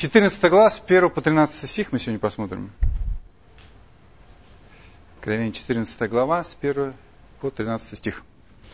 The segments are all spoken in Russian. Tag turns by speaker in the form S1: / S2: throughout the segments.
S1: 14 глава, с 1 по 13 стих мы сегодня посмотрим. Откровение 14 глава, с 1 по 13 стих.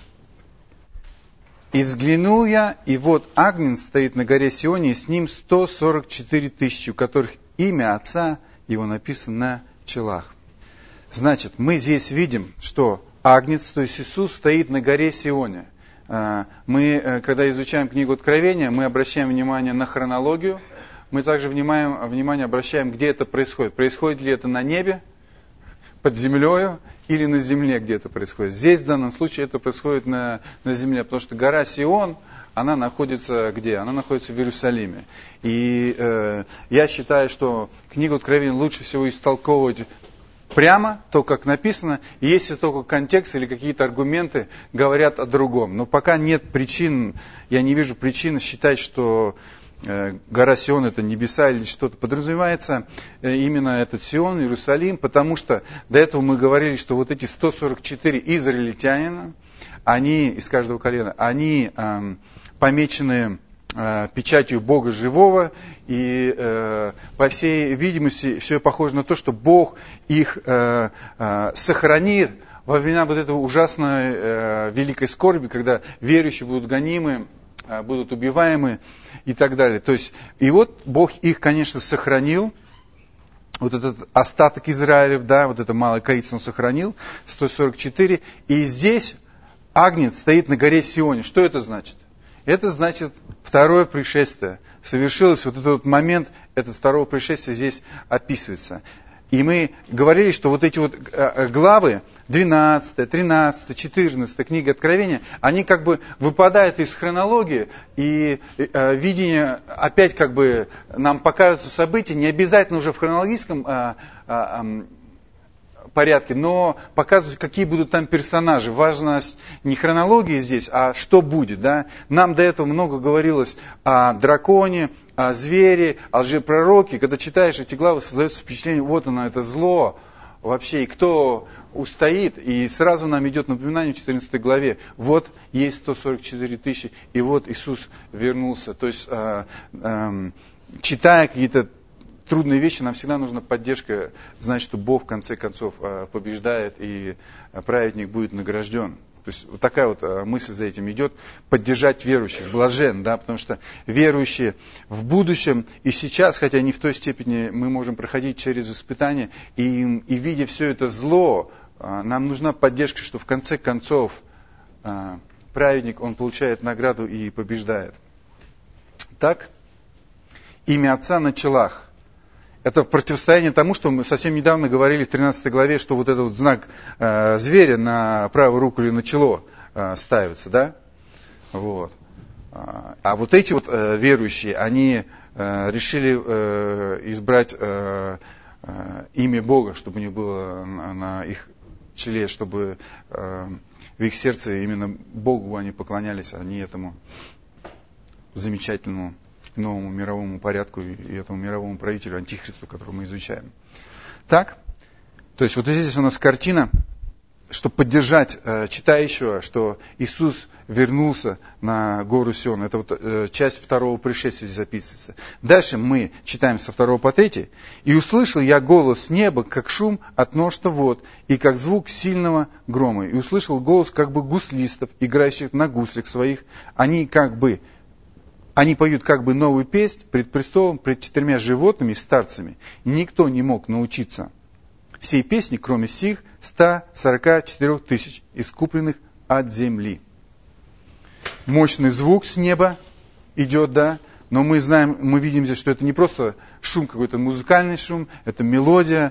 S1: «И взглянул я, и вот Агнец стоит на горе Сионе, и с ним 144 тысячи, у которых имя Отца его написано на челах». Значит, мы здесь видим, что Агнец, то есть Иисус, стоит на горе Сионе. Мы, когда изучаем книгу Откровения, мы обращаем внимание на хронологию, мы также внимание обращаем, где это происходит. Происходит ли это на небе, под землею или на земле, где это происходит. Здесь, в данном случае, это происходит на земле, потому что гора Сион, она находится где? Она находится в Иерусалиме. И я считаю, что книгу Откровения лучше всего истолковывать прямо, то, как написано, и если только контекст или какие-то аргументы говорят о другом. Но пока нет причин, я не вижу причин считать, что гора Сион это небеса или что-то подразумевается, именно этот Сион, Иерусалим, потому что до этого мы говорили, что вот эти 144 израильтянина, они из каждого колена, они помечены печатью Бога живого, и по всей видимости все похоже на то, что Бог их сохранит во времена вот этого ужасной великой скорби, когда верующие будут гонимы, будут убиваемы и так далее. То есть, и вот Бог их, конечно, сохранил, вот этот остаток Израилев, да, вот это малое количество он сохранил, 144, и здесь Агнец стоит на горе Сионе. Что это значит? Это значит второе пришествие. Совершилось вот этот вот момент, это второго пришествия здесь описывается. И мы говорили, что вот эти вот главы, 12, 13, 14 книги Откровения, они как бы выпадают из хронологии, и видение опять как бы нам показываются события, не обязательно уже в хронологическом порядке, но показывают, какие будут там персонажи. Важность не хронологии здесь, а что будет. Да? Нам до этого много говорилось о драконе, о звере, о лжепророке. Когда читаешь эти главы, создается впечатление, вот оно, это зло вообще, и кто устоит. И сразу нам идет напоминание в 14 главе. Вот есть 144 тысячи, и вот Иисус вернулся. То есть, читая какие-то трудные вещи, нам всегда нужна поддержка, знать, что Бог в конце концов побеждает, и праведник будет награжден. То есть вот такая вот мысль за этим идет, поддержать верующих, блажен, да, потому что верующие в будущем и сейчас, хотя не в той степени мы можем проходить через испытания, и видя все это зло, нам нужна поддержка, что в конце концов праведник, он получает награду и побеждает. Так, имя Отца на челах. Это противостояние тому, что мы совсем недавно говорили в 13 главе, что вот этот вот знак зверя на правую руку или на чело ставится, да? Вот. А вот эти вот верующие, они решили избрать имя Бога, чтобы у них было на их челе, чтобы в их сердце именно Богу они поклонялись, а не этому замечательному новому мировому порядку и этому мировому правителю, антихристу, которого мы изучаем. Так, то есть вот здесь у нас картина, чтобы поддержать читающего, что Иисус вернулся на гору Сион. Это вот часть второго пришествия здесь записывается. Дальше мы читаем со 2 по 3. «И услышал я голос с неба, как шум от множества вод, и как звук сильного грома. И услышал голос как бы гуслистов, играющих на гуслях своих. Они поют как бы новую песнь пред престолом, пред 4 животными и старцами. И никто не мог научиться всей песни, кроме сих 144 тысяч, искупленных от земли». Мощный звук с неба идет, да, но мы знаем, мы видим здесь, что это не просто шум какой-то, музыкальный шум, это мелодия,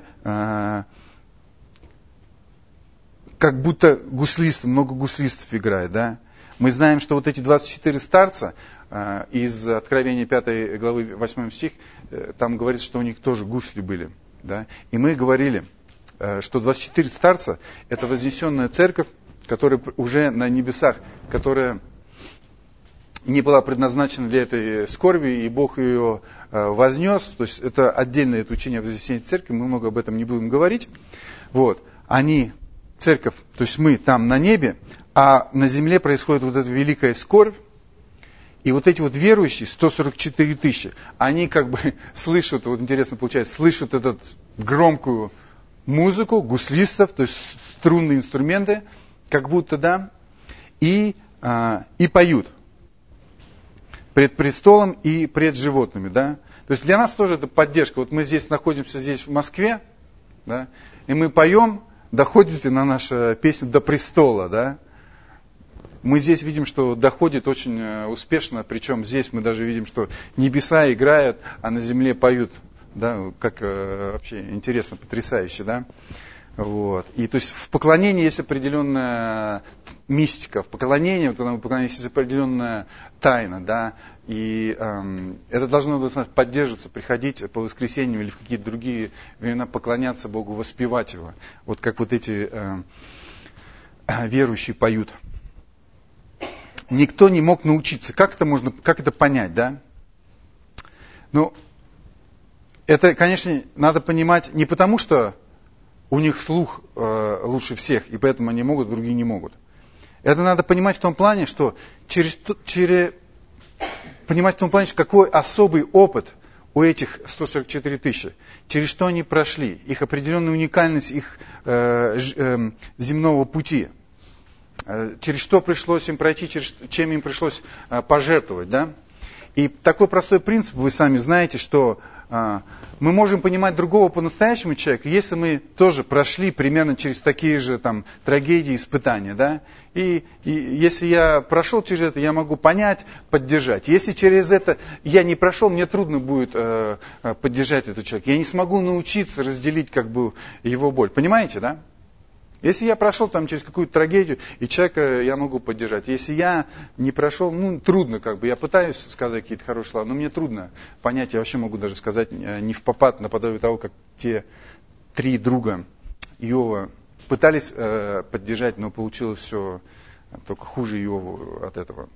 S1: как будто гуслисты, много гуслистов играет, да. Мы знаем, что вот эти 24 старца из Откровения 5 главы 8 стих, там говорится, что у них тоже гусли были. Да? И мы говорили, что 24 старца – это вознесенная церковь, которая уже на небесах, которая не была предназначена для этой скорби, и Бог ее вознес. То есть это отдельное это учение о вознесении церкви, мы много об этом не будем говорить. Вот. Они, церковь, то есть мы там на небе, а на земле происходит вот эта великая скорбь. И вот эти вот верующие, 144 тысячи, они как бы слышат, вот интересно получается, слышат эту громкую музыку гуслистов, то есть струнные инструменты, как будто, да, и поют пред престолом и пред животными, да. То есть для нас тоже это поддержка. Вот мы здесь находимся здесь в Москве, да, и мы поем, доходите на нашу песню до престола, да. Мы здесь видим, что доходит очень успешно, причем здесь мы даже видим, что небеса играют, а на земле поют, да, как вообще интересно, потрясающе, да. Вот. И то есть в поклонении есть определенная мистика, в поклонении, вот, когда мы поклоняемся, есть определенная тайна, да, и это должно поддерживаться, приходить по воскресеньям или в какие-то другие времена поклоняться Богу, воспевать Его, вот как вот эти верующие поют. Никто не мог научиться. Как это понять, да? Ну, это, конечно, надо понимать не потому, что у них слух лучше всех, и поэтому они могут, другие не могут. Это надо понимать в том плане, что понимать в том плане, что какой особый опыт у этих 144 тысячи, через что они прошли, их определенная уникальность их земного пути, через что пришлось им пройти, чем им пришлось пожертвовать, да? И такой простой принцип, вы сами знаете, что мы можем понимать другого по-настоящему человека, если мы тоже прошли примерно через такие же там трагедии, испытания, да? И если я прошел через это, я могу понять, поддержать. Если через это я не прошел, мне трудно будет поддержать этого человека. Я не смогу научиться разделить как бы его боль. Понимаете, да? Если я прошел там через какую-то трагедию, и человека я могу поддержать. Если я не прошел, трудно как бы. Я пытаюсь сказать какие-то хорошие слова, но мне трудно понять. Я вообще могу даже сказать не впопад, наподобие того, как те 3 друга Иова пытались поддержать, но получилось все только хуже Иову от этого.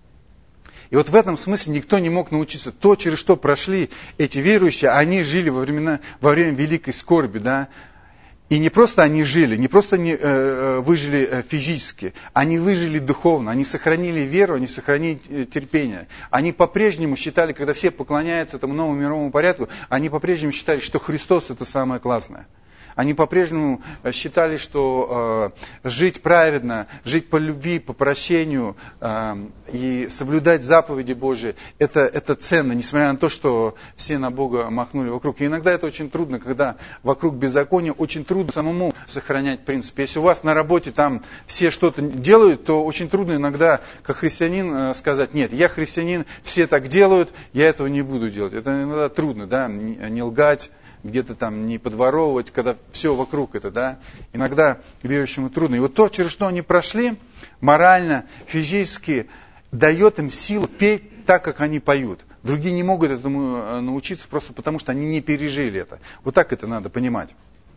S1: И вот в этом смысле никто не мог научиться. То, через что прошли эти верующие, они жили во время великой скорби, да. И не просто они жили, не просто они выжили физически, они выжили духовно, они сохранили веру, они сохранили терпение. Они по-прежнему считали, когда все поклоняются этому новому мировому порядку, они по-прежнему считали, что Христос это самое классное. Они по-прежнему считали, что жить праведно, жить по любви, по прощению и соблюдать заповеди Божьи, это ценно, несмотря на то, что все на Бога махнули вокруг. И иногда это очень трудно, когда вокруг беззакония, очень трудно самому сохранять принцип. Если у вас на работе там все что-то делают, то очень трудно иногда, как христианин, сказать: нет, я христианин, все так делают, я этого не буду делать. Это иногда трудно, да, не лгать, где-то там не подворовывать, когда все вокруг это, да, иногда верующему трудно. И вот то, через что они прошли, морально, физически, дает им силу петь так, как они поют. Другие не могут этому научиться просто потому, что они не пережили это. Вот так это надо понимать.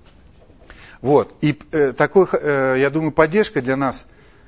S1: Вот. И такой, я думаю, поддержка для нас,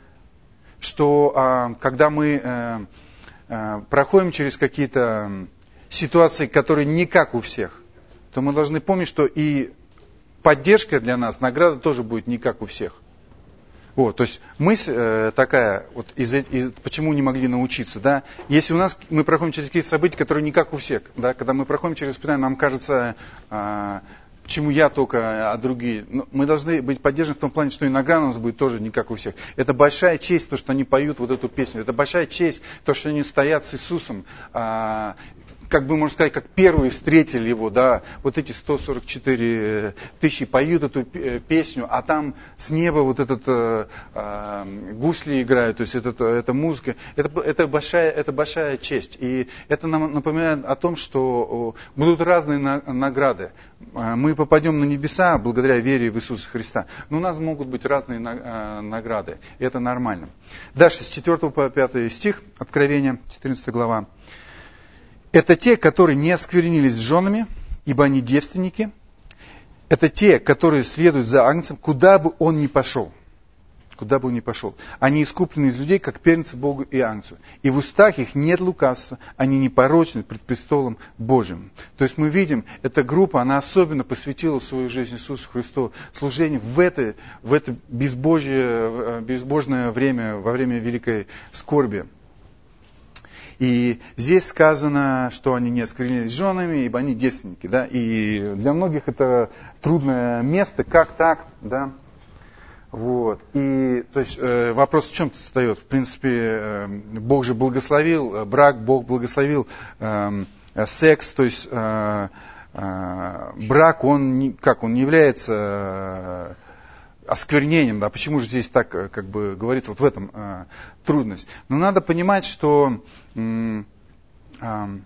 S1: что когда мы проходим через какие-то ситуации, которые не как у всех, то мы должны помнить, что и поддержка для нас, награда тоже будет не как у всех. Вот, то есть мысль такая, вот почему не могли научиться, да, если мы проходим через какие-то события, которые не как у всех, да, когда мы проходим через испытания, нам кажется, почему я только, а другие. Но мы должны быть поддержаны в том плане, что и награда у нас будет тоже не как у всех. Это большая честь, то, что они поют вот эту песню, это большая честь, то, что они стоят с Иисусом, как бы, можно сказать, как первые встретили его, да, вот эти 144 тысячи поют эту песню, а там с неба вот этот гусли играют, то есть это музыка, это большая честь. И это нам напоминает о том, что будут разные награды. Мы попадем на небеса благодаря вере в Иисуса Христа, но у нас могут быть разные награды, и это нормально. Дальше, с 4 по 5 стих, Откровения, 14 глава. Это те, которые не осквернились с женами, ибо они девственники. Это те, которые следуют за Агнцем, куда бы он ни пошел. Куда бы он ни пошел. Они искуплены из людей, как первенцы Богу и Агнцу. И в устах их нет лукавства, они непорочны пред престолом Божьим. То есть мы видим, эта группа, она особенно посвятила свою жизнь Иисусу Христу, служению в это безбожное время, во время великой скорби. И здесь сказано, что они не осквернились женами, ибо они девственники, да. И для многих это трудное место, как так, да. Вот. И, то есть, вопрос в чем-то встает. В принципе, Бог же благословил брак, Бог благословил секс, то есть брак, он не является осквернением, да, почему же здесь так, как бы говорится, вот в этом трудность. Но надо понимать, что надо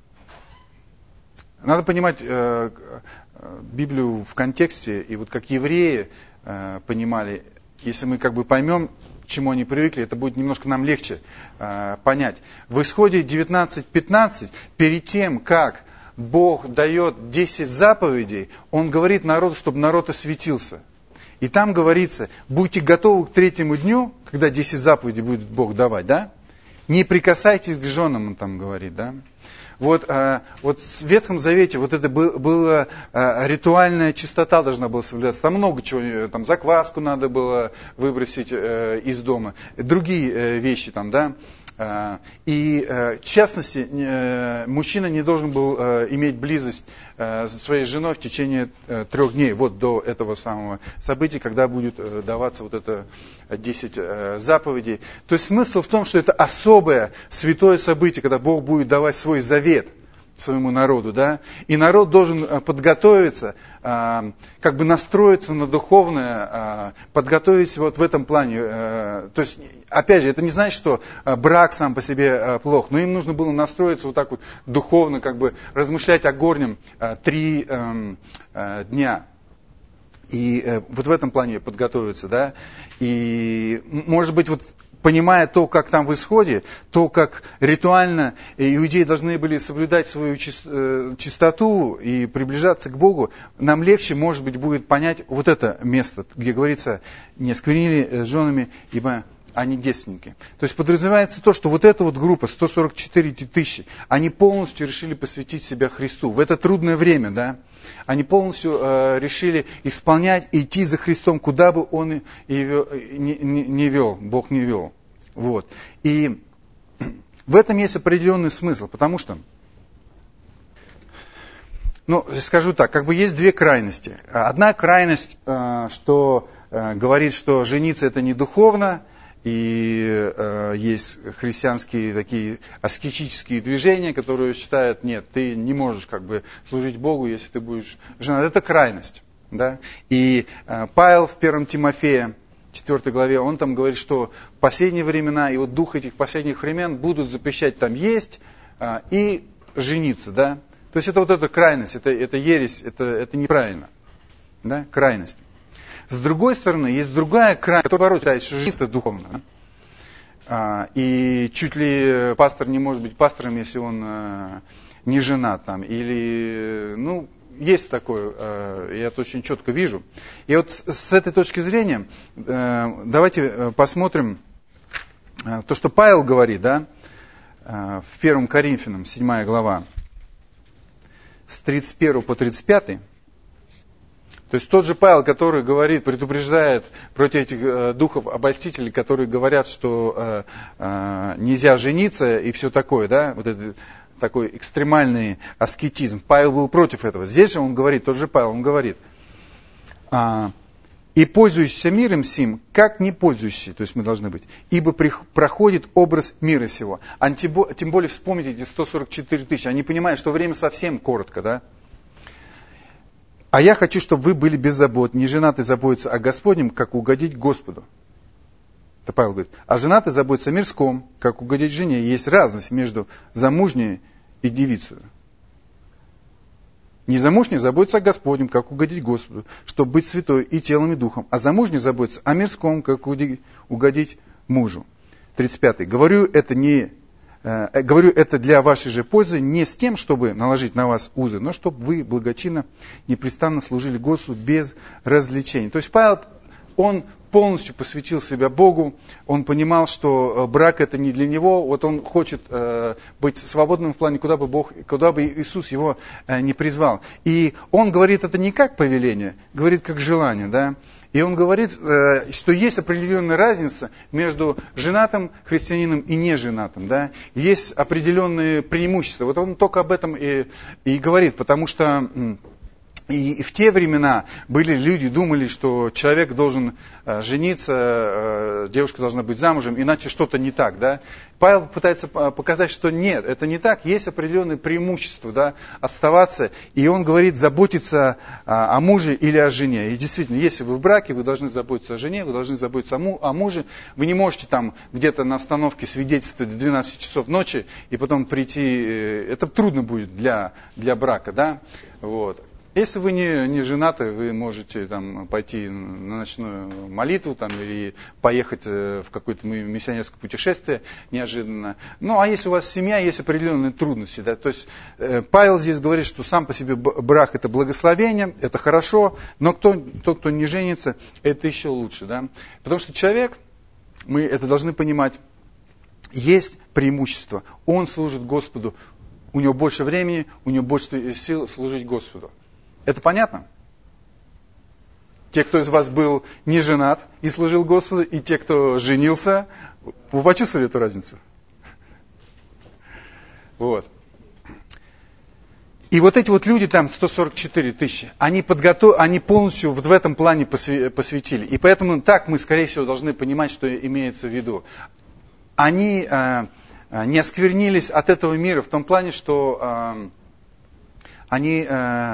S1: понимать Библию в контексте, и вот как евреи понимали, если мы как бы поймем, к чему они привыкли, это будет немножко нам легче понять. В Исходе 19:15, перед тем, как Бог дает 10 заповедей, Он говорит народу, чтобы народ осветился. И там говорится, будьте готовы к 3-му дню, когда 10 заповедей будет Бог давать, да? Не прикасайтесь к женам, Он там говорит, да? Вот в Ветхом Завете вот это была ритуальная чистота должна была соблюдаться. Там много чего, там закваску надо было выбросить из дома, другие вещи там, да. И в частности, мужчина не должен был иметь близость со своей женой в течение 3 дней, вот до этого самого события, когда будет даваться вот это 10 заповедей. То есть смысл в том, что это особое святое событие, когда Бог будет давать свой завет своему народу, да, и народ должен подготовиться, как бы настроиться на духовное, подготовиться вот в этом плане. То есть, опять же, это не значит, что брак сам по себе плох, но им нужно было настроиться вот так вот духовно, как бы размышлять о горнем 3 дня. И вот в этом плане подготовиться, да, и, может быть, вот понимая то, как там в Исходе, то, как ритуально иудеи должны были соблюдать свою чистоту и приближаться к Богу, нам легче, может быть, будет понять вот это место, где говорится, не осквернили женами, ибо они девственники. То есть подразумевается то, что вот эта вот группа, 144 тысячи, они полностью решили посвятить себя Христу. В это трудное время, да, они полностью решили исполнять и идти за Христом, куда бы Он не вел, Бог не вел. Вот. И в этом есть определенный смысл, потому что, скажу так, как бы есть 2 крайности. Одна крайность, что говорит, что жениться это не духовно, и есть христианские такие аскетические движения, которые считают, нет, ты не можешь как бы служить Богу, если ты будешь женат. Это крайность. Да? И Павел в 1 Тимофея, 4 главе, он там говорит, что в последние времена, и вот дух этих последних времен будут запрещать там есть и жениться. Да? То есть это вот эта крайность, это ересь, это неправильно. Да? Крайность. С другой стороны, есть другая крайность, которая порой считает, что жениться духовно. И чуть ли пастор не может быть пастором, если он не женат там. Или, есть такое, я это очень четко вижу. И вот с этой точки зрения, давайте посмотрим то, что Павел говорит, да, в 1 Коринфянам, 7 глава, с 31 по 35. То есть тот же Павел, который говорит, предупреждает против этих духов обольстителей, которые говорят, что нельзя жениться и все такое, да, вот это такой экстремальный аскетизм. Павел был против этого. Здесь же он говорит, тот же Павел, он говорит, и пользующийся миром сим, как не пользующий, то есть мы должны быть, ибо проходит образ мира сего. Тем более вспомните эти 144 тысячи, они понимают, что время совсем коротко, да. А я хочу, чтобы вы были беззаботны, не женаты заботятся о Господнем, как угодить Господу. Это Павел говорит. А женаты заботятся о мирском, как угодить жене. Есть разность между замужней и девицей. Незамужняя заботится о Господнем, как угодить Господу, чтобы быть святой и телом, и духом. А замужняя заботится о мирском, как угодить мужу. 35. Говорю это для вашей же пользы, не с тем, чтобы наложить на вас узы, но чтобы вы благочинно, непрестанно служили Господу без развлечений. То есть Павел, он полностью посвятил себя Богу, он понимал, что брак это не для него, вот он хочет быть свободным в плане, куда бы Иисус его не призвал. И он говорит это не как повеление, говорит как желание, да. И он говорит, что есть определенная разница между женатым христианином и неженатым. Да? Есть определенные преимущества. Вот он только об этом и говорит, потому что и в те времена были люди, думали, что человек должен жениться, девушка должна быть замужем, иначе что-то не так. Да? Павел пытается показать, что нет, это не так, есть определенные преимущества, да, оставаться. И он говорит, заботиться о муже или о жене. И действительно, если вы в браке, вы должны заботиться о жене, вы должны заботиться о муже. Вы не можете там где-то на остановке свидетельствовать до 12 часов ночи и потом прийти. Это трудно будет для брака. Да? Вот. Если вы не женаты, вы можете там пойти на ночную молитву там, или поехать в какое-то миссионерское путешествие неожиданно. Ну, а если у вас семья, есть определенные трудности. Да? То есть Павел здесь говорит, что сам по себе брак это благословение, это хорошо, но тот, кто не женится, это еще лучше. Да? Потому что человек, мы это должны понимать, есть преимущество. Он служит Господу, у него больше времени, у него больше сил служить Господу. Это понятно? Те, кто из вас был не женат и служил Господу, и те, кто женился, вы почувствовали эту разницу? Вот. И вот эти вот люди, там 144 тысячи, они полностью в этом плане посвятили. И поэтому так мы, скорее всего, должны понимать, что имеется в виду. Они не осквернились от этого мира в том плане, что они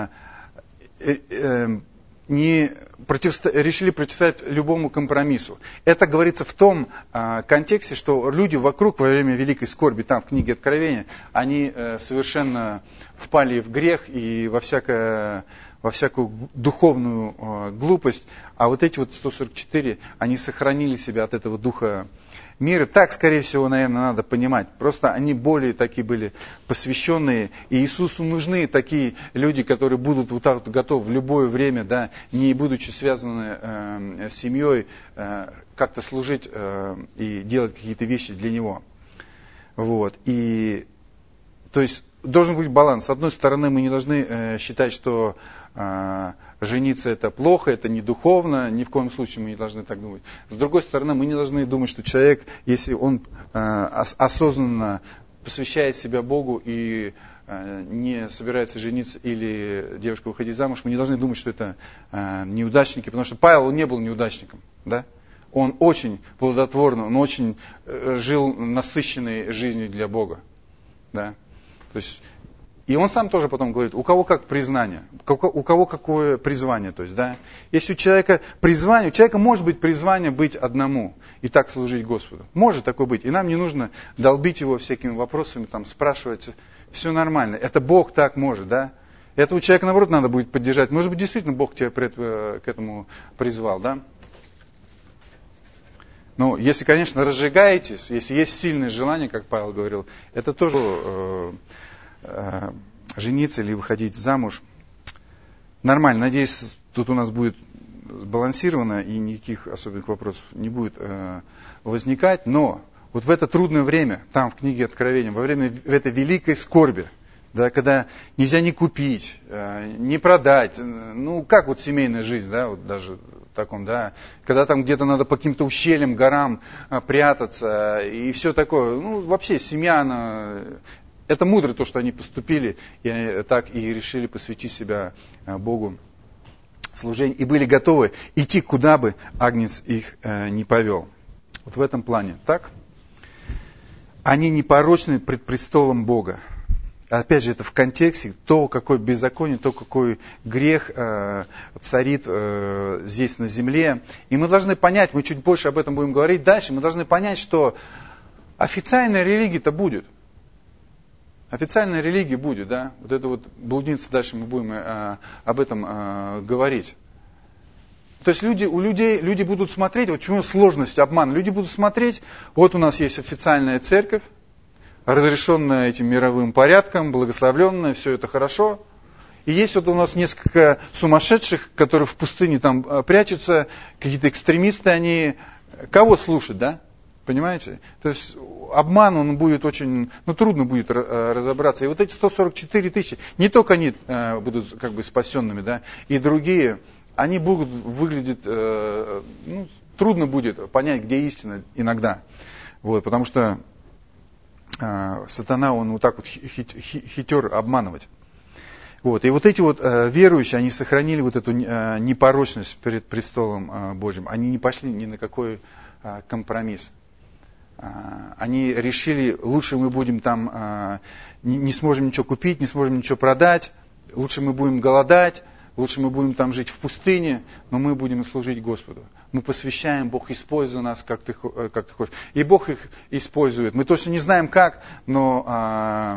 S1: решили противостоять любому компромиссу. Это говорится в том контексте, что люди вокруг во время великой скорби, там в книге Откровения, они совершенно впали в грех и во всякую духовную глупость, а вот эти вот 144, они сохранили себя от этого духа мира. Так, скорее всего, наверное, надо понимать. Просто они более такие были посвященные. И Иисусу нужны такие люди, которые будут вот так вот готовы в любое время, да, не будучи связаны с семьей, как-то служить и делать какие-то вещи для Него. Вот. И, то есть, должен быть баланс. С одной стороны, мы не должны считать, что жениться это плохо, это не духовно, ни в коем случае мы не должны так думать. С другой стороны, мы не должны думать, что человек, если он осознанно посвящает себя Богу и не собирается жениться или девушка выходить замуж, мы не должны думать, что это неудачники, потому что Павел не был неудачником, да? Он очень плодотворный, он очень жил насыщенной жизнью для Бога, да? То есть, и он сам тоже потом говорит, у кого как признание, у кого какое призвание. То есть, да? Если у человека призвание, у человека может быть призвание быть одному и так служить Господу. Может такое быть. И нам не нужно долбить его всякими вопросами, там, спрашивать, все нормально. Это Бог так может, да? Этого человека, наоборот, надо будет поддержать. Может быть, действительно Бог тебя к этому призвал, да? Ну, если, конечно, разжигаетесь, если есть сильное желание, как Павел говорил, это тоже жениться или выходить замуж. Нормально. Надеюсь, тут у нас будет сбалансировано и никаких особенных вопросов не будет возникать. Но вот в это трудное время, там в книге Откровения, в этой великой скорби, да, когда нельзя ни купить, ни продать, ну как вот семейная жизнь, да, вот даже в таком, да, когда там где-то надо по каким-то ущельям, горам прятаться и все такое. Ну вообще семья, она... Это мудро то, что они поступили и так и решили посвятить себя Богу служению и были готовы идти, куда бы Агнец их не повел. Вот в этом плане. Так? Они непорочны пред престолом Бога. Опять же, это в контексте то, какое беззаконие, то, какой грех царит здесь на земле. И мы должны понять, мы чуть больше об этом будем говорить дальше, мы должны понять, что официальная религия-то будет. Официальная религия будет, да? Вот это вот блудница, дальше мы будем об этом говорить. То есть люди будут смотреть, вот почему сложность, обман. Люди будут смотреть, вот у нас есть официальная церковь, разрешенная этим мировым порядком, благословленная, все это хорошо. И есть вот у нас несколько сумасшедших, которые в пустыне там прячутся, какие-то экстремисты, они кого слушать, да? Понимаете? То есть обман, он будет очень, трудно будет разобраться. И вот эти 144 тысячи, не только они будут как бы спасенными, да, и другие они будут выглядеть, трудно будет понять, где истина иногда. Вот, потому что сатана, он вот так вот хитер обманывать. Вот, и вот эти вот верующие, они сохранили вот эту непорочность перед престолом Божьим. Они не пошли ни на какой компромисс. Они решили, лучше мы будем там, не сможем ничего купить, не сможем ничего продать, лучше мы будем голодать, лучше мы будем там жить в пустыне, но мы будем служить Господу. Мы посвящаем, Бог использует нас, как ты хочешь. И Бог их использует. Мы точно не знаем как, но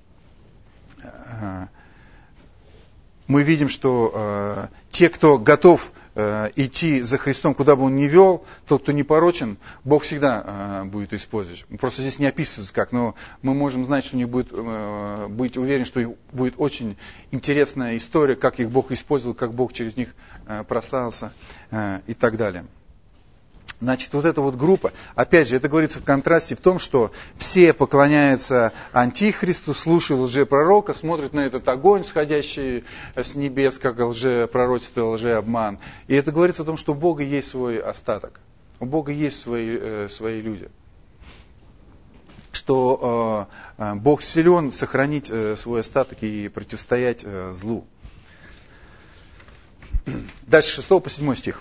S1: мы видим, что те, кто готов идти за Христом, куда бы он ни вел, тот, кто непорочен, Бог всегда будет использовать. Просто здесь не описывается как, но мы можем знать, что у них будет быть уверен, что будет очень интересная история, как их Бог использовал, как Бог через них прославился и так далее. Значит, вот эта вот группа, опять же, это говорится в контрасте в том, что все поклоняются Антихристу, слушают лжепророка, смотрят на этот огонь, сходящий с небес, как лжепророчество, лжеобман. И это говорится о том, что у Бога есть свой остаток, у Бога есть свои люди. Что Бог силен сохранить свой остаток и противостоять злу. Дальше 6 по 7 стих.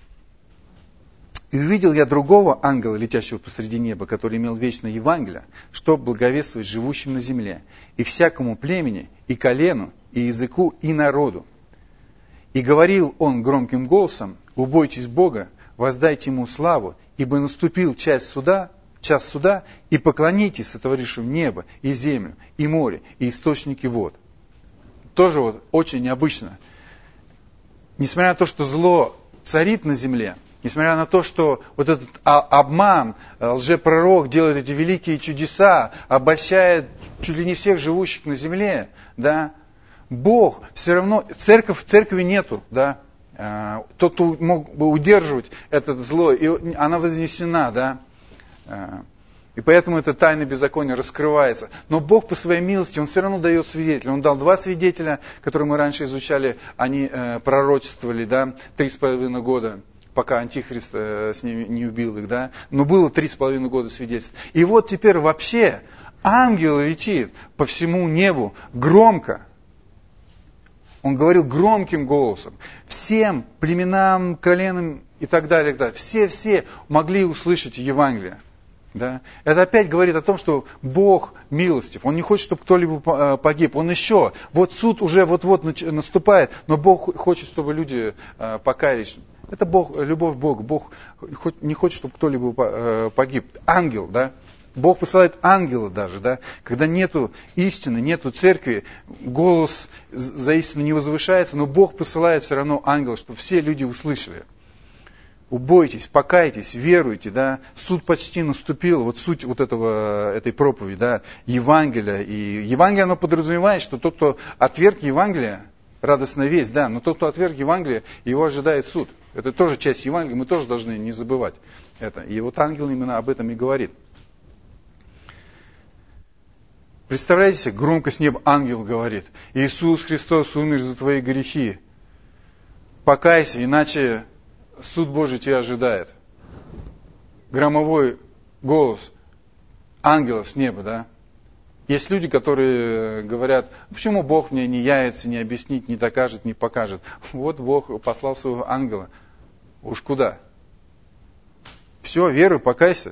S1: «И увидел я другого ангела, летящего посреди неба, который имел вечное Евангелие, чтобы благовествовать живущим на земле, и всякому племени, и колену, и языку, и народу. И говорил он громким голосом: убойтесь Бога, воздайте Ему славу, ибо наступил час суда, и поклонитесь сотворившему небо, и землю, и море, и источники вод». Тоже вот очень необычно. Несмотря на то, что зло царит на земле, несмотря на то, что вот этот обман, лжепророк делает эти великие чудеса, обольщает чуть ли не всех живущих на земле, да, Бог все равно, в церкви нету, да, тот, кто мог бы удерживать это зло, и она вознесена, да, и поэтому эта тайна беззакония раскрывается. Но Бог по своей милости, Он все равно дает свидетелей. Он дал 2 свидетеля, которые мы раньше изучали, они пророчествовали, да, 3,5 года. Пока Антихрист с ними не убил их, да. Но было 3,5 года свидетельств. И вот теперь вообще ангел летит по всему небу громко. Он говорил громким голосом. Всем племенам, коленам и так далее, и так далее. Все могли услышать Евангелие. Да? Это опять говорит о том, что Бог милостив. Он не хочет, чтобы кто-либо погиб. Он еще, вот суд уже вот-вот наступает, но Бог хочет, чтобы люди покаялись. Это Бог, любовь к Богу. Бог не хочет, чтобы кто-либо погиб. Ангел, да? Бог посылает ангела даже, да? Когда нету истины, нету церкви, голос за истину не возвышается, но Бог посылает все равно ангела, чтобы все люди услышали. Убойтесь, покайтесь, веруйте, да? Суд почти наступил. Вот суть вот этой проповеди, да? Евангелия. И Евангелие, оно подразумевает, что тот, кто отверг Евангелие, радостная весть, да, но тот, кто отверг Евангелие, его ожидает суд. Это тоже часть Евангелия, мы тоже должны не забывать это. И вот ангел именно об этом и говорит. Представляете себе, громко с неба ангел говорит: Иисус Христос умер за твои грехи. Покайся, иначе суд Божий тебя ожидает. Громовой голос ангела с неба, да? Есть люди, которые говорят: почему Бог мне не явится, не объяснит, не докажет, не покажет? Вот Бог послал своего ангела. Уж куда? Все, веруй, покайся.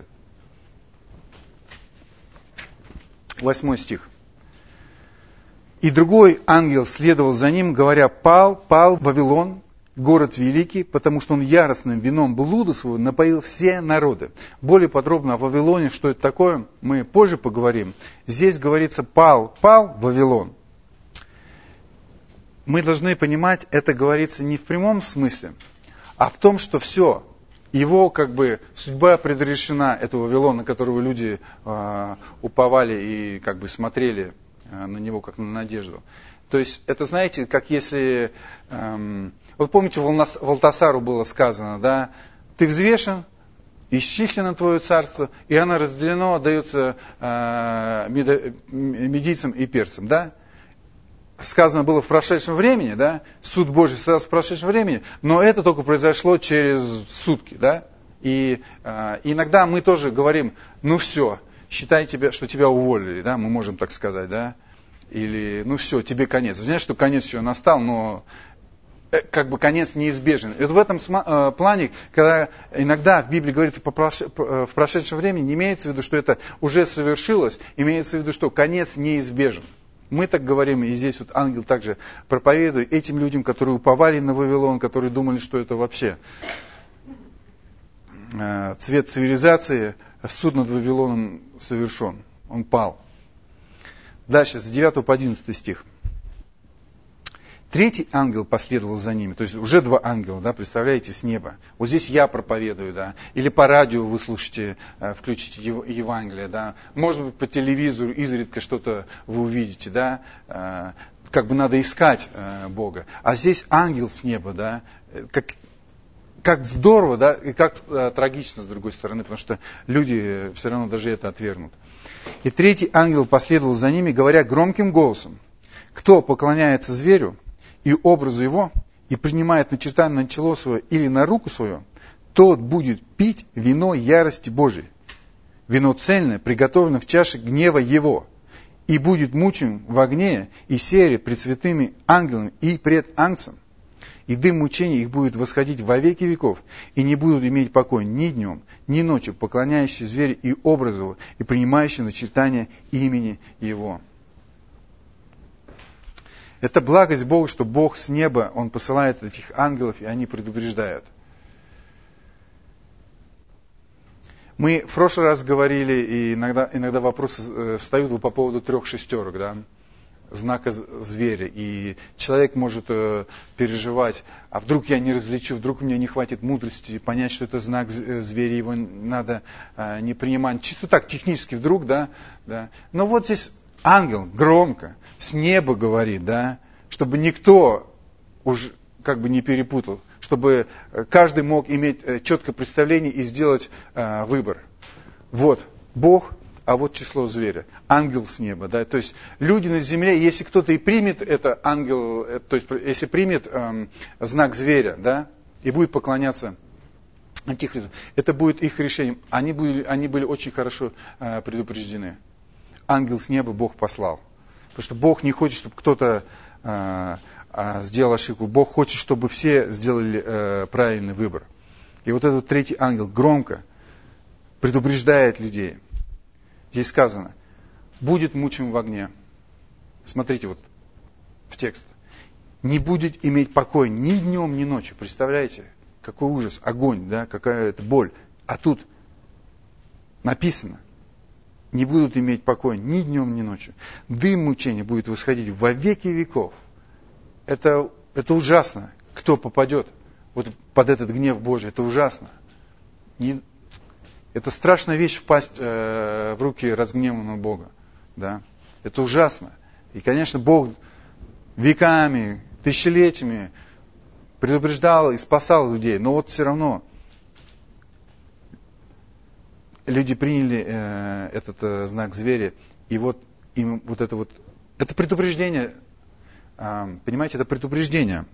S1: 8 стих. «И другой ангел следовал за ним, говоря: пал Вавилон, город великий, потому что он яростным вином блуда своего напоил все народы». Более подробно о Вавилоне, что это такое, мы позже поговорим. Здесь говорится: пал Вавилон. Мы должны понимать, это говорится не в прямом смысле, а в том, что все, его судьба предрешена, этого Вавилона, на которого люди уповали и смотрели на него как на надежду. То есть это, знаете, как если... Вот помните, Валтасару было сказано, да, ты взвешен, исчислено твое царство, и оно разделено, отдается медийцам и перцам, да? сказано было в прошедшем времени, да, суд Божий состоялся в прошедшем времени, но это только произошло через сутки, да. И иногда мы тоже говорим, ну все, считай, что тебя уволили, да, мы можем так сказать, да. Или, ну все, тебе конец. Знаешь, что конец еще настал, но как бы конец неизбежен. И вот в этом плане, когда иногда в Библии говорится в прошедшем времени, не имеется в виду, что это уже совершилось, имеется в виду, что конец неизбежен. Мы так говорим, и здесь вот ангел также проповедует этим людям, которые уповали на Вавилон, которые думали, что это вообще цвет цивилизации, суд над Вавилоном совершен, он пал. Дальше, с 9 по 11 стих. Третий ангел последовал за ними, то есть уже два ангела, да, представляете, с неба. Вот здесь я проповедую, да, или по радио вы слушаете, включите Евангелие, да, может быть по телевизору изредка что-то вы увидите, да, как бы надо искать Бога. А здесь ангел с неба, да, как здорово, да, и как трагично с другой стороны, потому что люди все равно даже это отвергнут. И третий ангел последовал за ними, говоря громким голосом: кто поклоняется зверю и образу его, и принимает начертание на чело свое или на руку свою, тот будет пить вино ярости Божией. Вино цельное, приготовлено в чаше гнева его, и будет мучим в огне и сере пред святыми ангелами и пред Агнцем. И дым мучений их будет восходить во веки веков, и не будут иметь покоя ни днем, ни ночью, поклоняющие зверю и образу его, и принимающие начертание имени его. Это благость Бога, что Бог с неба, Он посылает этих ангелов, и они предупреждают. Мы в прошлый раз говорили, и иногда вопросы встают по поводу 3 шестерок, да, знака зверя. И человек может переживать, а вдруг я не различу, вдруг у меня не хватит мудрости понять, что это знак зверя, его надо не принимать. Чисто так, технически вдруг, да. Но вот здесь ангел громко с неба говорит, да, чтобы никто уж как бы не перепутал, чтобы каждый мог иметь четкое представление и сделать выбор. Вот Бог, а вот число зверя. Ангел с неба, да, то есть люди на земле, если кто-то и примет это ангел, то есть если примет знак зверя, да, и будет поклоняться антихристу, это будет их решением. Они были очень хорошо предупреждены. Ангел с неба Бог послал. Потому что Бог не хочет, чтобы кто-то сделал ошибку. Бог хочет, чтобы все сделали правильный выбор. И вот этот третий ангел громко предупреждает людей. Здесь сказано: будет мучим в огне. Смотрите вот в текст. Не будет иметь покоя ни днем, ни ночью. Представляете, какой ужас, огонь, да, какая это боль. А тут написано: не будут иметь покоя ни днем, ни ночью. Дым мучения будет восходить во веки веков. Это ужасно. Кто попадет вот под этот гнев Божий, это ужасно. Это страшная вещь впасть в руки разгневанного Бога. Да? Это ужасно. И, конечно, Бог веками, тысячелетиями предупреждал и спасал людей. Но вот все равно люди приняли этот знак зверя. И вот им вот это предупреждение, понимаете, это предупреждение.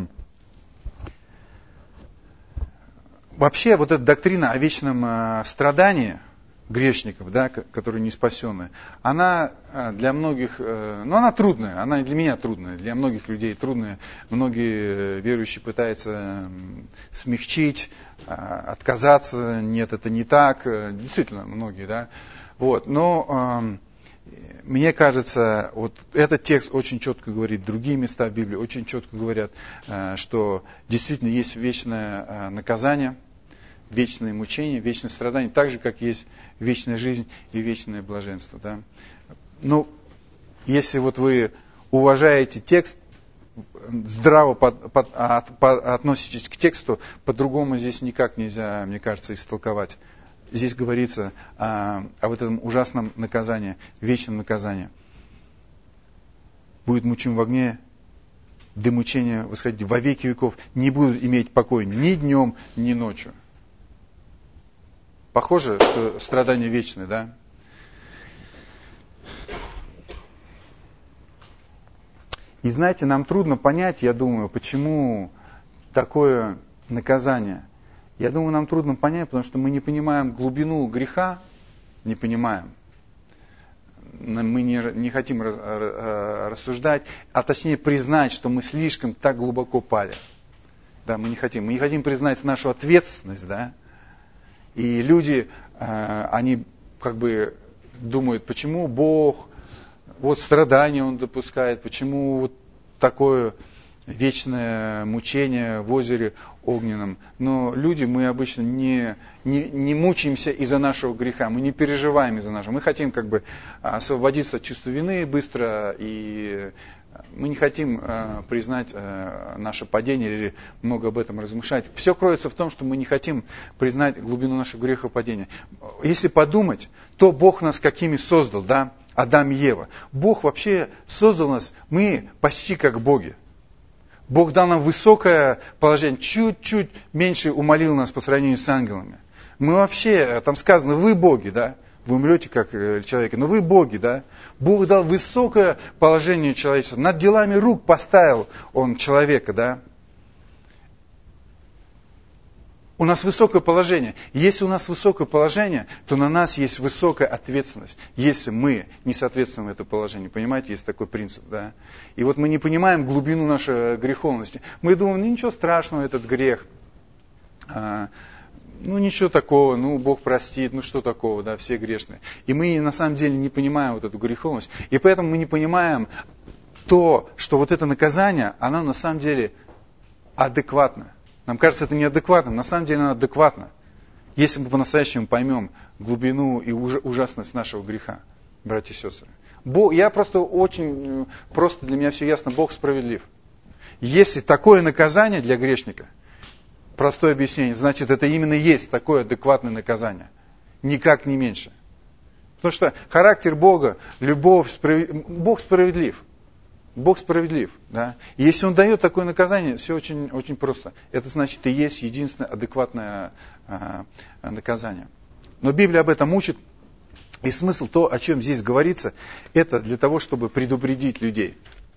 S1: Вообще вот эта доктрина о вечном страдании грешников, да, которые не спасены, она для многих, она трудная, она для меня трудная, для многих людей трудная. Многие верующие пытаются смягчить, отказаться, нет, это не так, действительно многие, да. Вот, но мне кажется, вот этот текст очень четко говорит, другие места в Библии очень четко говорят, что действительно есть вечное наказание, вечное мучение, вечное страдание, так же, как есть вечная жизнь и вечное блаженство. Да? Ну, если вот вы уважаете текст, здраво относитесь к тексту, по-другому здесь никак нельзя, мне кажется, истолковать. Здесь говорится о вот этом ужасном наказании, вечном наказании. Будет мучим в огне, дым мучения восходить во веки веков, не будут иметь покоя ни днем, ни ночью. Похоже, что страдания вечны, да? И знаете, нам трудно понять, я думаю, почему такое наказание. Я думаю, нам трудно понять, потому что мы не понимаем глубину греха, не понимаем. Мы не хотим рассуждать, а точнее признать, что мы слишком так глубоко пали. Да, мы не хотим признать нашу ответственность, да. И люди, они как бы думают, почему Бог, вот страдания Он допускает, почему вот такое вечное мучение в озере огненном. Но люди, мы обычно не мучаемся из-за нашего греха, мы не переживаем из-за нашего. Мы хотим как бы освободиться от чувства вины быстро, и мы не хотим признать наше падение или много об этом размышлять. Все кроется в том, что мы не хотим признать глубину нашего грехопадения. Если подумать, то Бог нас какими создал, да? Адам и Ева. Бог вообще создал нас, мы почти как боги. Бог дал нам высокое положение, чуть-чуть меньше умолил нас по сравнению с ангелами. Мы вообще, там сказано, вы боги, да? Вы умрете как человек, но вы боги, да? Бог дал высокое положение человечества. Над делами рук поставил Он человека, да? У нас высокое положение. Если у нас высокое положение, то на нас есть высокая ответственность, если мы не соответствуем этому положению. Понимаете, есть такой принцип, да? И вот мы не понимаем глубину нашей греховности. Мы думаем, ну ничего страшного, этот грех. Ну ничего такого, ну Бог простит, ну что такого, да, все грешные. И мы на самом деле не понимаем вот эту греховность. И поэтому мы не понимаем то, что вот это наказание, оно на самом деле адекватно. Нам кажется это неадекватным, на самом деле оно адекватно. Если мы по-настоящему поймем глубину и ужасность нашего греха, братья и сестры. Я очень просто для меня все ясно, Бог справедлив. Если такое наказание для грешника, простое объяснение, значит это именно есть такое адекватное наказание. Никак не меньше. Потому что характер Бога, любовь, Бог справедлив. Бог справедлив. Да? И если Он дает такое наказание, все очень, очень просто. Это значит и есть единственное адекватное наказание. Но Библия об этом учит. И смысл, то, о чем здесь говорится, это для того, чтобы предупредить людей.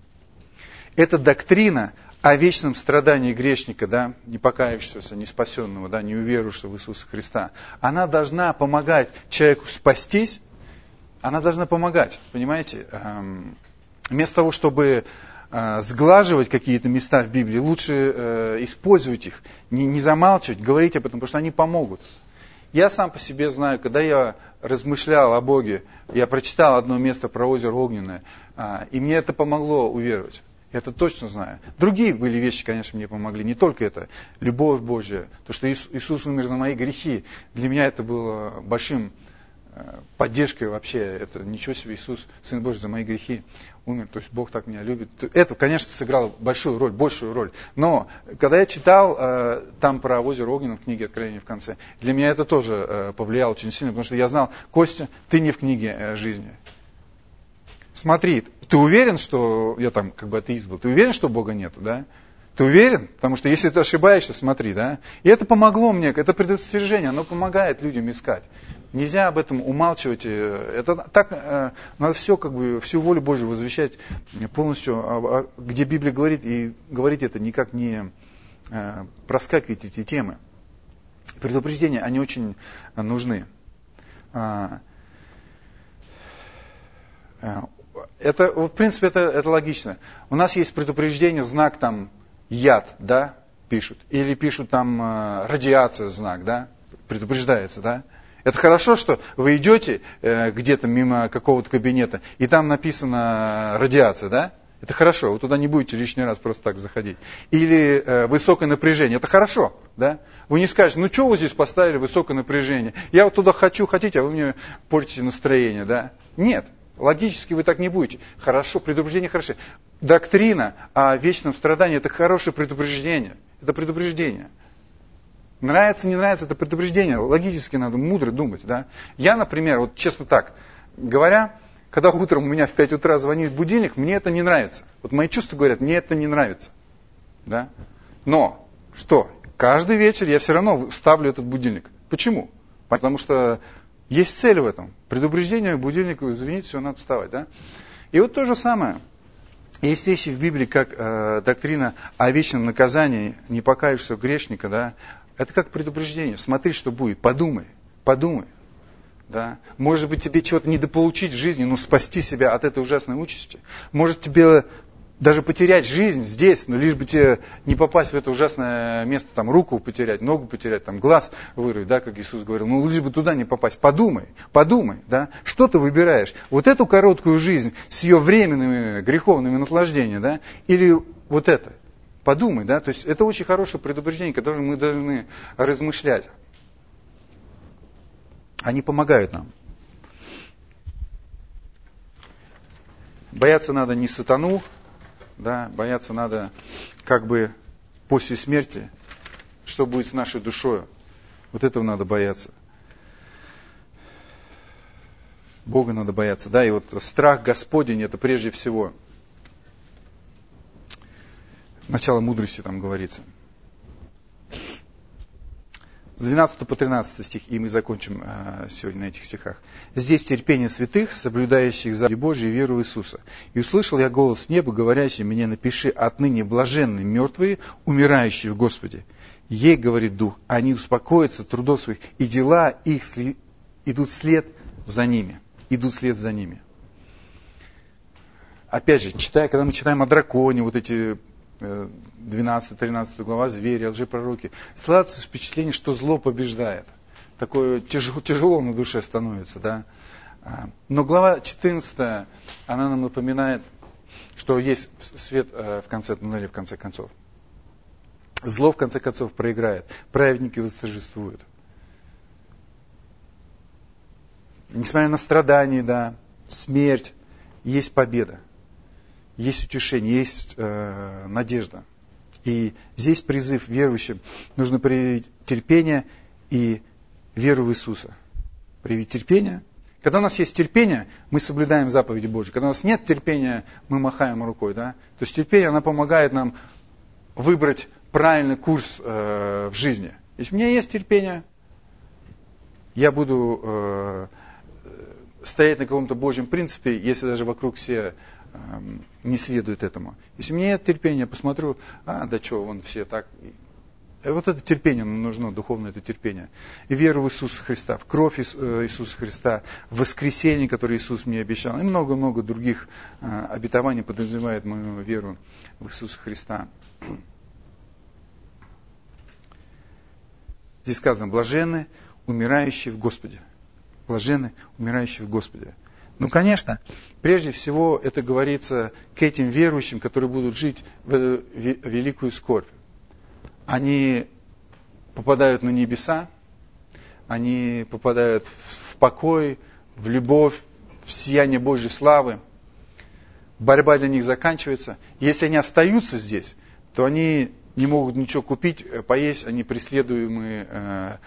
S1: Это доктрина о вечном страдании грешника, да, не покаявшегося, не спасенного, да, не уверовавшего в Иисуса Христа. Она должна помогать человеку спастись, она должна помогать, понимаете. Вместо того, чтобы сглаживать какие-то места в Библии, лучше использовать их, не замалчивать, говорить об этом, потому что они помогут. Я сам по себе знаю, когда я размышлял о Боге, я прочитал одно место про озеро Огненное, и мне это помогло уверовать. Я это точно знаю. Другие были вещи, конечно, мне помогли. Не только это. Любовь Божья. То, что Иисус умер за мои грехи. Для меня это было большим поддержкой вообще. Это ничего себе, Иисус, Сын Божий, за мои грехи умер. То есть Бог так меня любит. Это, конечно, сыграло большую роль, большую роль. Но когда я читал там про озеро Огненное в книге Откровения в конце, для меня это тоже повлияло очень сильно. Потому что я знал, Костя, ты не в книге жизни. Смотри, ты уверен, что я там как бы атеист был, ты уверен, что Бога нету, да? Ты уверен? Потому что если ты ошибаешься, смотри, да? И это помогло мне, это предостережение, оно помогает людям искать. Нельзя об этом умалчивать. Это так, надо все, как бы, всю волю Божью возвещать полностью, где Библия говорит, и говорить это никак не проскакивать эти темы. Предупреждения, они очень нужны. Это, в принципе, это логично. У нас есть предупреждение, знак там яд, да, пишут. Или пишут там радиация, знак, да, предупреждается, да. Это хорошо, что вы идете где-то мимо какого-то кабинета, и там написано радиация, да. Это хорошо, вы туда не будете лишний раз просто так заходить. Или высокое напряжение, это хорошо, да. Вы не скажете, ну что вы здесь поставили высокое напряжение? Я вот туда хотите, а вы мне портите настроение, да. Нет. Логически вы так не будете. Хорошо, предупреждение хорошо. Доктрина о вечном страдании – это хорошее предупреждение. Это предупреждение. Нравится, не нравится – это предупреждение. Логически надо мудро думать. Да? Я, например, вот честно так говоря, когда утром у меня в 5 утра звонит будильник, мне это не нравится. Вот мои чувства говорят, мне это не нравится. Да? Но, что? Каждый вечер я все равно ставлю этот будильник. Почему? Потому что есть цель в этом. Предупреждение будильнику, извините, все, надо вставать. Да? И вот то же самое. Есть вещи в Библии, как доктрина о вечном наказании непокаявшегося грешника, да, это как предупреждение. Смотри, что будет, подумай. Да. Может быть, тебе чего-то недополучить в жизни, но спасти себя от этой ужасной участи. Может, тебе даже потерять жизнь здесь, но лишь бы тебе не попасть в это ужасное место, там, руку потерять, ногу потерять, там, глаз вырвать, да, как Иисус говорил, ну, лишь бы туда не попасть. Подумай, да, что ты выбираешь? Вот эту короткую жизнь с ее временными греховными наслаждениями, да, или вот это? Подумай, да, то есть это очень хорошее предупреждение, которое мы должны размышлять. Они помогают нам. Бояться надо не сатану, да, бояться надо как бы после смерти, что будет с нашей душой. Вот этого надо бояться. Бога надо бояться. Да, и вот страх Господень, это прежде всего начало мудрости, там говорится. С 12 по 13 стих, и мы закончим сегодня на этих стихах. «Здесь терпение святых, соблюдающих заповеди Божьи и веру в Иисуса. И услышал я голос неба, говорящий мне, напиши, отныне блаженны мертвые, умирающие в Господе. Ей, говорит Дух, они успокоятся от трудов своих, и дела их идут вслед за ними». Идут вслед за ними. Опять же, когда мы читаем о драконе, вот эти 12-13 глава, звери, лжепророки, складывается впечатление, что зло побеждает. Такое тяжело на душе становится, да. Но глава 14, она нам напоминает, что есть свет в конце туннеля, в конце концов. Зло, в конце концов, проиграет. Праведники восторжествуют. Несмотря на страдания, да, смерть, есть победа. Есть утешение, есть надежда. И здесь призыв верующим. Нужно проявить терпение и веру в Иисуса. Проявить терпение. Когда у нас есть терпение, мы соблюдаем заповеди Божьи. Когда у нас нет терпения, мы махаем рукой. Да? То есть терпение, оно помогает нам выбрать правильный курс в жизни. Если у меня есть терпение, я буду стоять на каком-то Божьем принципе, если даже вокруг все не следует этому. Если мне нет терпения, я посмотрю, да что, вон все так. Вот это терпение нам нужно, духовное это терпение. И веру в Иисуса Христа, в кровь Иисуса Христа, в воскресение, которое Иисус мне обещал. И много-много других обетований подразумевает мою веру в Иисуса Христа. Здесь сказано, блаженны, умирающие в Господе. Блаженны, умирающие в Господе. Ну, конечно, прежде всего это говорится к этим верующим, которые будут жить в эту великую скорбь. Они попадают на небеса, они попадают в покой, в любовь, в сияние Божьей славы. Борьба для них заканчивается. Если они остаются здесь, то они не могут ничего купить, поесть, они преследуемы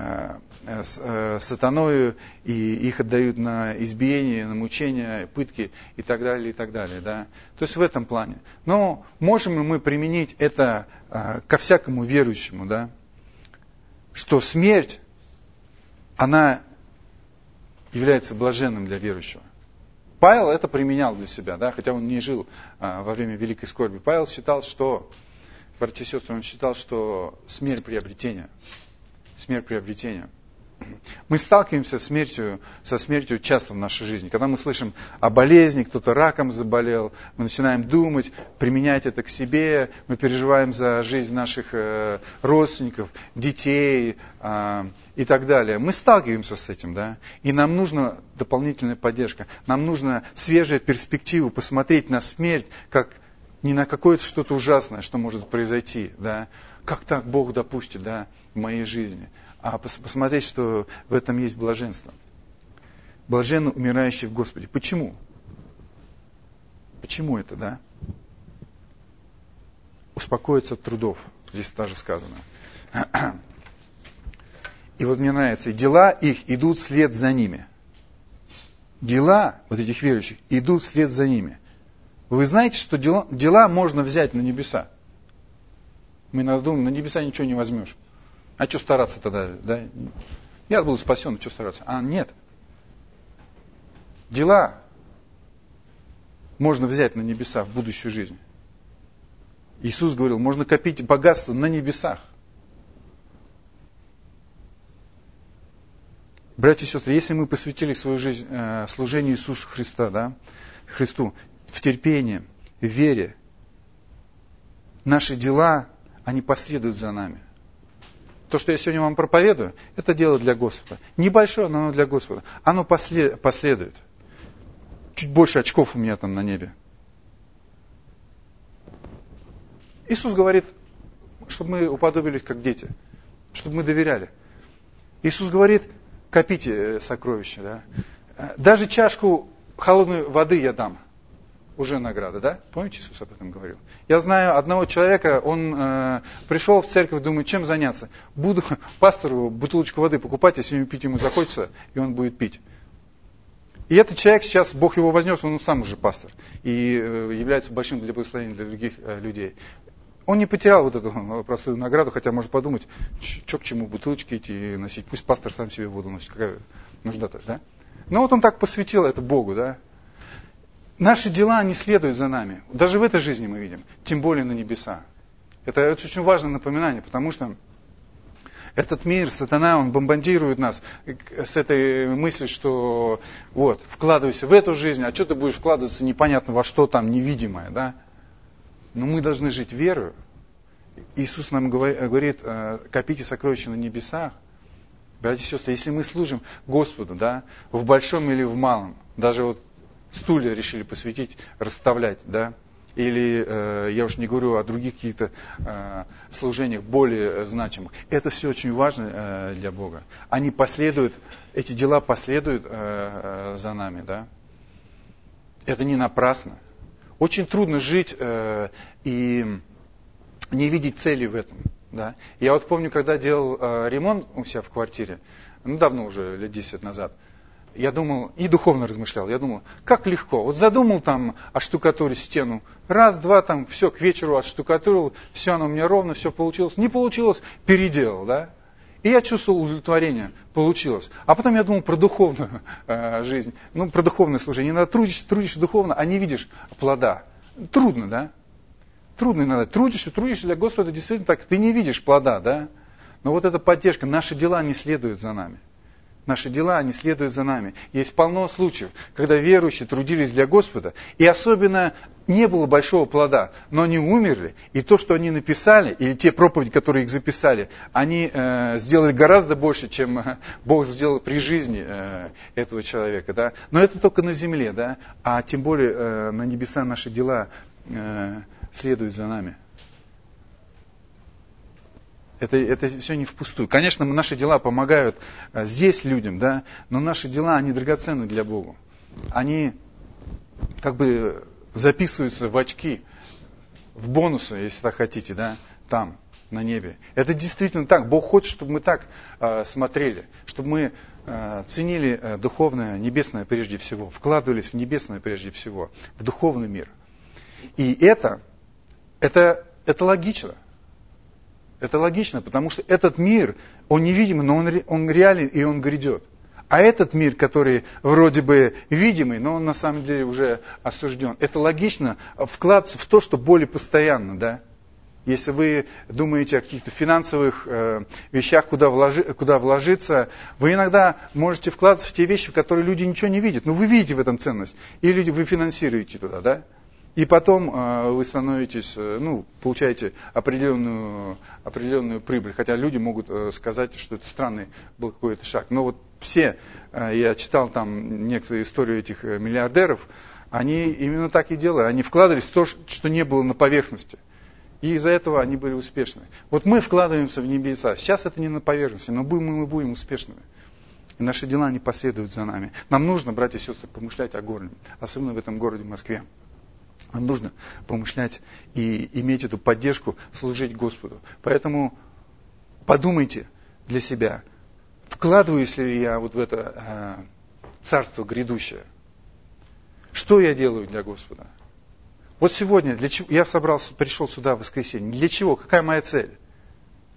S1: сатаною, и их отдают на избиение, на мучения, пытки и так далее, и так далее. Да? То есть в этом плане. Но можем ли мы применить это ко всякому верующему, да? Что смерть, она является блаженным для верующего. Павел это применял для себя, да? Хотя он не жил во время великой скорби. Павел считал, что, братья и сестры, он считал, что смерть приобретение. Смерть приобретения. Мы сталкиваемся со смертью часто в нашей жизни. Когда мы слышим о болезни, кто-то раком заболел, мы начинаем думать, применять это к себе, мы переживаем за жизнь наших родственников, детей и так далее. Мы сталкиваемся с этим, да? И нам нужна дополнительная поддержка. Нам нужна свежая перспектива, посмотреть на смерть, как не на какое-то что-то ужасное, что может произойти, да? Как так Бог допустит, да, в моей жизни? А посмотреть, что в этом есть блаженство. Блаженны умирающие в Господе. Почему? Почему это, да? Успокоиться от трудов. Здесь тоже сказано. И вот мне нравится, и дела их идут вслед за ними. Дела вот этих верующих идут вслед за ними. Вы знаете, что дела можно взять на небеса? Мы иногда думаем, на небеса ничего не возьмешь. А что стараться тогда? Да? Я буду спасен, что стараться? А нет. Дела. можно взять на небеса в будущую жизнь. Иисус говорил, можно копить богатство на небесах. Братья и сестры, если мы посвятили свою жизнь служению Иисусу Христу, в терпении, в вере, наши дела, они последуют за нами. То, что я сегодня вам проповедую, это дело для Господа. Небольшое, но оно для Господа. Оно последует. Чуть больше очков у меня там на небе. Иисус говорит, чтобы мы уподобились как дети, чтобы мы доверяли. Иисус говорит, копите сокровища. Да? Даже чашку холодной воды я дам. Уже награда, да? Помните, Иисус об этом говорил? Я знаю одного человека, он пришел в церковь, думает, чем заняться? Буду пастору бутылочку воды покупать, если ему пить ему захочется, и он будет пить. И этот человек сейчас, Бог его вознес, он сам уже пастор. И является большим для благословения для других людей. Он не потерял вот эту простую награду, хотя можно подумать, что к чему бутылочки эти носить. Пусть пастор сам себе воду носит, какая нужда-то, да? Но вот он так посвятил это Богу, да? Наши дела не следуют за нами. Даже в этой жизни мы видим, тем более на небеса. Это очень важное напоминание, потому что этот мир, сатана, он бомбардирует нас с этой мыслью, что вот, вкладывайся в эту жизнь, а что ты будешь вкладываться непонятно во что там, невидимое, да? Но мы должны жить верою. Иисус нам говорит, копите сокровища на небесах. Братья и сестры, если мы служим Господу, да, в большом или в малом, даже вот стулья решили посвятить, расставлять, да, или я уж не говорю о других каких-то служениях более значимых. Это все очень важно для Бога. Они последуют, эти дела последуют за нами, да. Это не напрасно. Очень трудно жить и не видеть цели в этом, да. Я вот помню, когда делал ремонт у себя в квартире, давно уже, лет 10 назад, я думал, и духовно размышлял, я думал, как легко. Вот задумал там отштукатурить стену, раз, два, там, все, к вечеру отштукатурил, все оно у меня ровно, все получилось. Не получилось, переделал, да. И я чувствовал удовлетворение, получилось. А потом я думал про духовную жизнь, про духовное служение. Иногда трудишься духовно, а не видишь плода. Трудно, да. Трудно иногда. Трудишься для Господа, действительно так, ты не видишь плода, да. Но вот эта поддержка, наши дела не следуют за нами. Наши дела, они следуют за нами. Есть полно случаев, когда верующие трудились для Господа, и особенно не было большого плода, но они умерли, и то, что они написали, или те проповеди, которые их записали, они сделали гораздо больше, чем Бог сделал при жизни этого человека. Да? Но это только на земле, да? А тем более на небеса наши дела следуют за нами. Это все не впустую. Конечно, наши дела помогают здесь людям, да, но наши дела, они драгоценны для Бога. Они как бы записываются в очки, в бонусы, если так хотите, да, там, на небе. Это действительно так. Бог хочет, чтобы мы так смотрели, чтобы мы ценили духовное, небесное прежде всего, вкладывались в небесное прежде всего, в духовный мир. И это логично. Это логично, потому что этот мир, он невидимый, но он реален и он грядет. А этот мир, который вроде бы видимый, но он на самом деле уже осужден. Это логично вкладываться в то, что более постоянно, да? Если вы думаете о каких-то финансовых вещах, куда вложиться, вы иногда можете вкладываться в те вещи, в которые люди ничего не видят. Но вы видите в этом ценность. Или вы финансируете туда, да? И потом вы становитесь, получаете определенную прибыль. Хотя люди могут сказать, что это странный был какой-то шаг. Но вот все, я читал там некоторые истории этих миллиардеров, они именно так и делали. Они вкладывались в то, что не было на поверхности. И из-за этого они были успешны. Вот мы вкладываемся в небеса. Сейчас это не на поверхности, но мы будем успешными. И наши дела не последуют за нами. Нам нужно, братья и сестры, помышлять о городе. Особенно в этом городе Москве. Нам нужно помышлять и иметь эту поддержку, служить Господу. Поэтому подумайте для себя, вкладываюсь ли я вот в это царство грядущее? Что я делаю для Господа? Вот сегодня, для чего я пришел сюда в воскресенье? Для чего? Какая моя цель?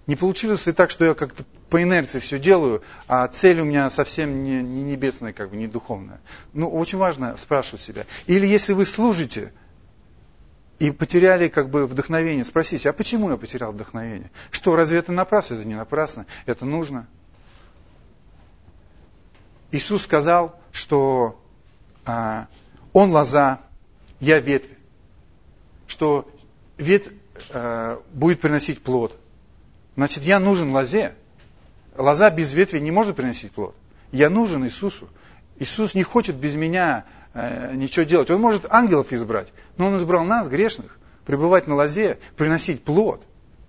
S1: Не получилось ли так, что я как-то по инерции все делаю, а цель у меня совсем не небесная, как бы не духовная? Очень важно спрашивать себя. Или если вы служите и потеряли как бы вдохновение, спросите, а почему я потерял вдохновение? Что, разве это напрасно? Это не напрасно, это нужно. Иисус сказал, что Он лоза, я ветвь, что ветвь будет приносить плод. Значит, я нужен лозе. Лоза без ветви не может приносить плод. Я нужен Иисусу. Иисус не хочет без меня ничего делать. Он может ангелов избрать, но Он избрал нас, грешных, пребывать на лозе, приносить плод.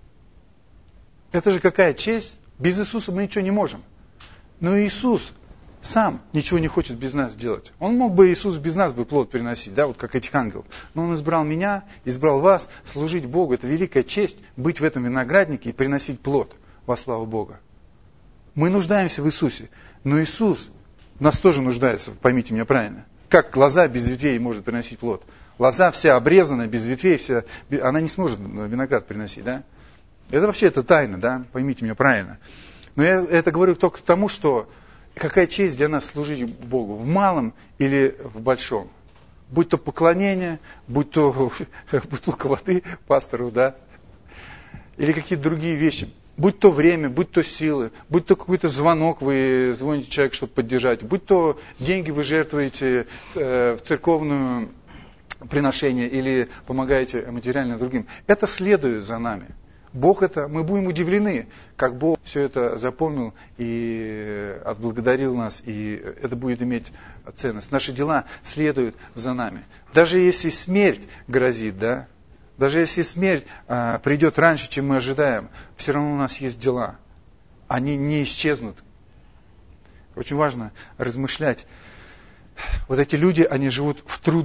S1: Это же какая честь. Без Иисуса мы ничего не можем. Но Иисус сам ничего не хочет без нас делать. Он мог бы, Иисус, без нас бы плод приносить, да, вот как этих ангелов. Но Он избрал меня, избрал вас, служить Богу. Это великая честь быть в этом винограднике и приносить плод во славу Бога. Мы нуждаемся в Иисусе, но Иисус в нас тоже нуждается, поймите меня правильно. Как лоза без ветвей может приносить плод? Лоза вся обрезанная, без ветвей, она не сможет виноград приносить, да? Это вообще тайна, да, поймите меня правильно. Но я это говорю только к тому, что какая честь для нас служить Богу в малом или в большом. Будь то поклонение, будь то бутылка воды пастору, да, или какие-то другие вещи. Будь то время, будь то силы, будь то какой-то звонок, вы звоните человеку, чтобы поддержать, будь то деньги вы жертвуете в церковное приношение или помогаете материально другим. Это следует за нами. Бог это, мы будем удивлены, как Бог все это запомнил и отблагодарил нас, и это будет иметь ценность. Наши дела следуют за нами. Даже если смерть грозит, да, даже если смерть придет раньше, чем мы ожидаем, все равно у нас есть дела. Они не исчезнут. Очень важно размышлять. Вот эти люди, они живут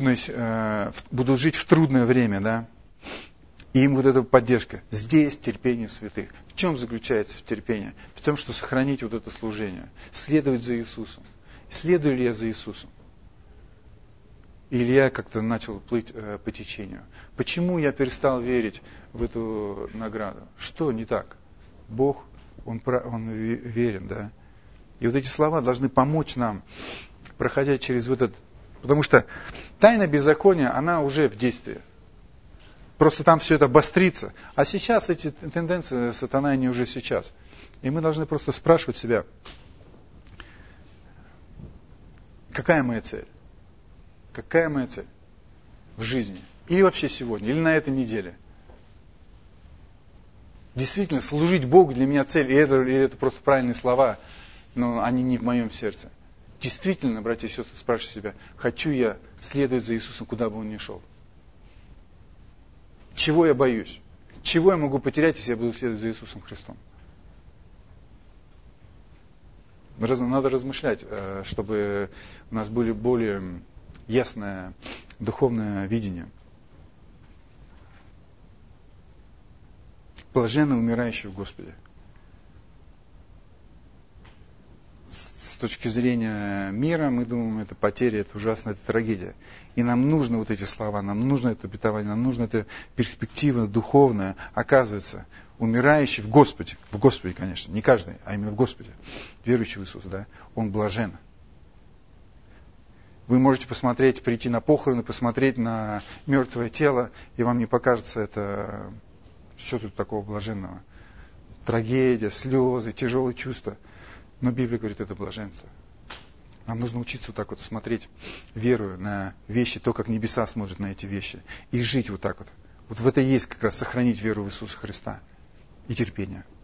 S1: будут жить в трудное время, да. И им вот эта поддержка. Здесь терпение святых. В чем заключается терпение? В том, что сохранить вот это служение. Следовать за Иисусом. Следую ли я за Иисусом? Или я как-то начал плыть по течению? Почему я перестал верить в эту награду? Что не так? Бог, Он верен, да? И вот эти слова должны помочь нам, проходя через вот этот... Потому что тайна беззакония, она уже в действии. Просто там все это обострится. А сейчас эти тенденции сатана, они уже сейчас. И мы должны просто спрашивать себя, какая моя цель? Какая моя цель в жизни? Или вообще сегодня, или на этой неделе? Действительно, служить Богу для меня цель, или это просто правильные слова, но они не в моем сердце. Действительно, братья и сестры, спрашивайте себя, хочу я следовать за Иисусом, куда бы Он ни шел? Чего я боюсь? Чего я могу потерять, если я буду следовать за Иисусом Христом? Надо размышлять, чтобы у нас были более ясное духовное видение. Блаженны умирающие в Господе. С точки зрения мира, мы думаем, это потеря, это ужасно, это трагедия. И нам нужны вот эти слова, нам нужно это обетование, нам нужна эта перспектива духовная. Оказывается, умирающий в Господе, конечно, не каждый, а именно в Господе, верующий в Иисуса, да, он блажен. Вы можете посмотреть, прийти на похороны, посмотреть на мертвое тело, и вам не покажется это, что тут такого блаженного. Трагедия, слезы, тяжелые чувства. Но Библия говорит, это блаженство. Нам нужно учиться вот так вот смотреть, веруя на вещи, то, как небеса смотрят на эти вещи. И жить вот так вот. Вот в это и есть как раз сохранить веру в Иисуса Христа и терпение.